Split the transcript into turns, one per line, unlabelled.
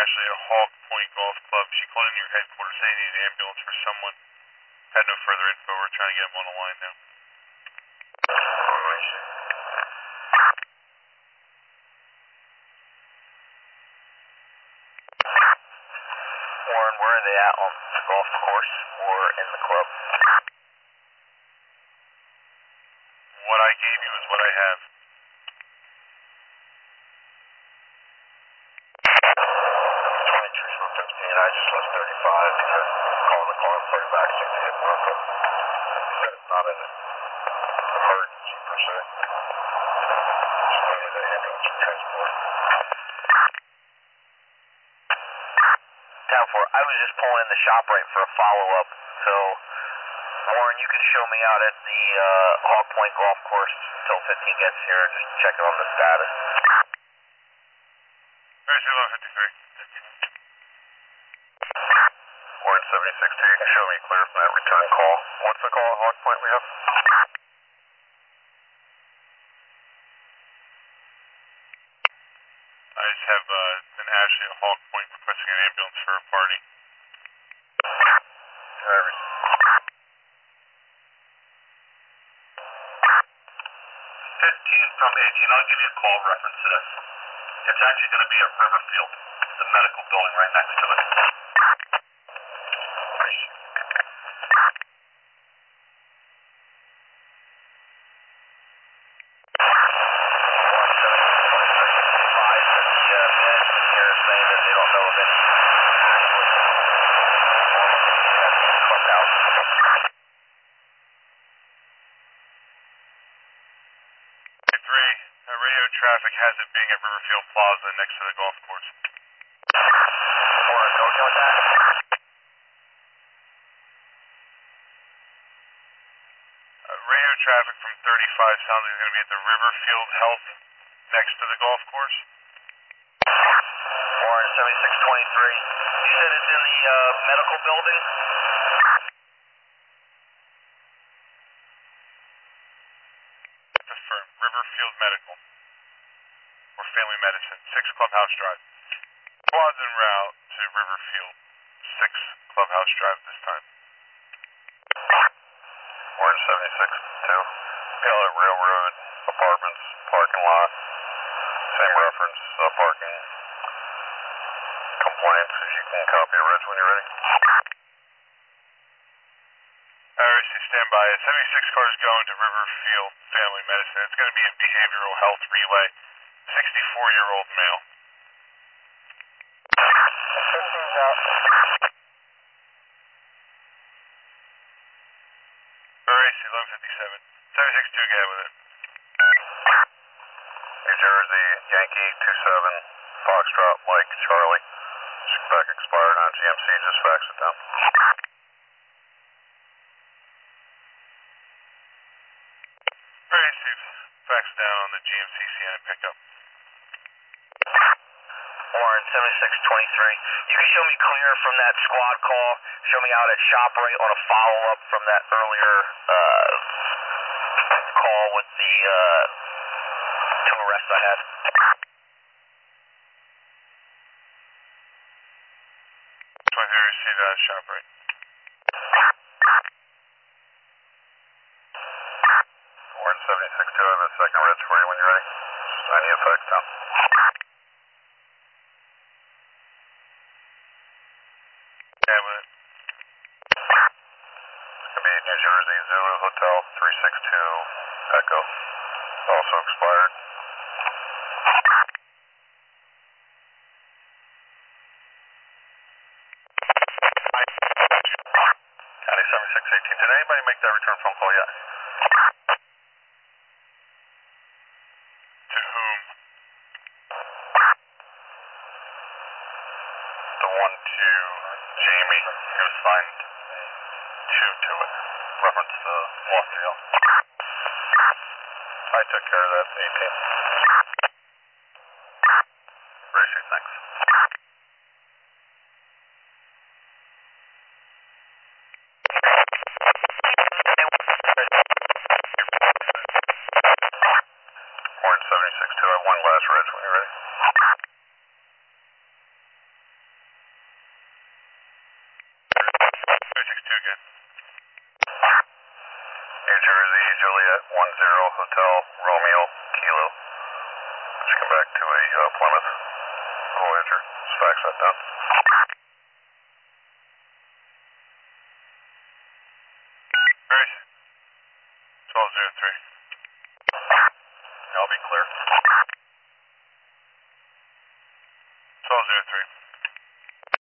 Ashley at Hawk Point Golf Club. She called in your headquarters saying they need an ambulance for someone. Had no further info. We're trying to get him on the line now.
Warren, where are they at on the golf course or in the club?
What I gave you is what I have.
23 for 15. I just left 35. He said, call the car and put it back. 60 hit Marco. He said it's not an emergency per se. Just only the ambulance for transport. Down for, I was just pulling in the shop right for a follow-up. So, Warren, you can show me out at the Hawk Point Golf Course until 15 gets here. Just checking on the status.
Very 1153.
Warren 76 2, you can show me clear from that return call. What's the call at Hawk Point we have?
I just have an Ashley at Hawk Point requesting an ambulance for a party.
15 from 18, I'll give you a call reference to this. It's actually going to be at Riverfield, the medical building right next to it.
Radio traffic has it being at Riverfield Plaza next to the golf course.
Warren, go with that.
Radio traffic from 35 sounds like it's going to be at the Riverfield Health next to the golf course.
Warren 7623. You said it's in the medical building?
Affirm. Riverfield Medical. Or Family Medicine. 6 Clubhouse Drive. Squad's en route to Riverfield. 6 Clubhouse Drive this time.
Warren 76-2. Gallup Railroad Apartments parking lot. Same reference, parking compliance. If you can copy it, Reg, when you're ready.
RC standby. 76 cars going to Riverfield Family Medicine. It's going to be a behavioral health relay. 64-year-old male.
15's out.
RAC 1157. 76-2, get with it.
New Jersey, Yankee 27, Foxtrot, Mike, Charlie. Spec expired on GMC, just fax it down.
RAC fax down on the GMC Sienna pickup.
Warren 7623. You can show me clear from that squad call. Show me out at ShopRite on a follow-up from that earlier call with the 2 arrests I had.
23 received out at ShopRite.
Warren 76-2, I have a second Reg for you when you're ready. I need a fax down.
Yeah, with it.
It's going to be New Jersey, Zulu Hotel 362 Echo. Also expired. County 7618. Did anybody make that return phone call yet?
To whom?
The one to Jamie, who signed 2 to it. Reference to lost deal. I took care of that, 18. Ratio, thanks. Warren 76-2, I have one last Reg when you're ready. Juliet 10 Hotel Romeo Kilo. Just come back to a Plymouth Voyager. Just fax that down.
Grace, 1203.